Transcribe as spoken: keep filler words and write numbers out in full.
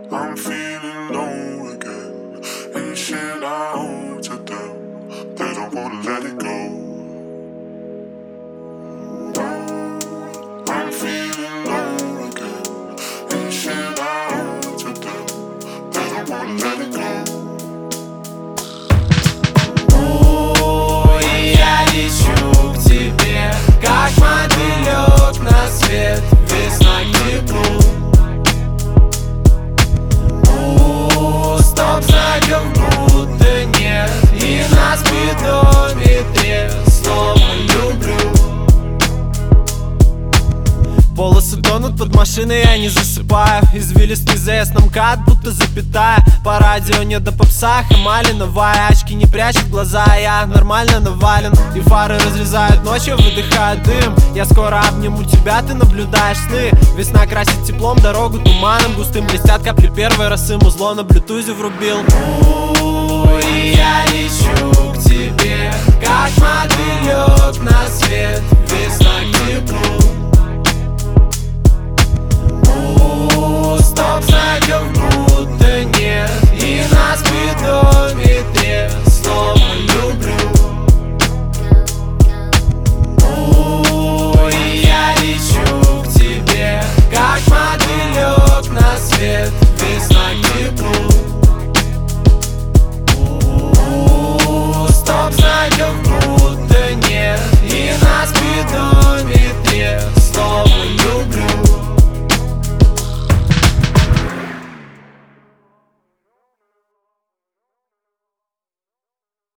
I'm feeling low again. Ain't shit I owe to them. They don't wanna let it go. I'm feeling low again. Ain't shit I owe to them. They don't wanna let it go. Ой, я лечу к тебе, как мотылек на свет, весна к теплу. Стоп, знаков будто нет, и на спидометре слово люблю. Полосы тонут под машиной, я не засыпаю. Извилистый заезд на МКАД, будто запятая. По радио не до попса, малиновая. Очки не прячут глаза, я нормально навален. И фары разрезают ночью, выдыхают дым. Я скоро обниму тебя, ты наблюдаешь сны. Весна красит теплом, дорогу туманом густым. Блестят капли первой росы, музло на блютузе врубил. Ой, я лечу к тебе, как мотылек на свет, весна к теплу.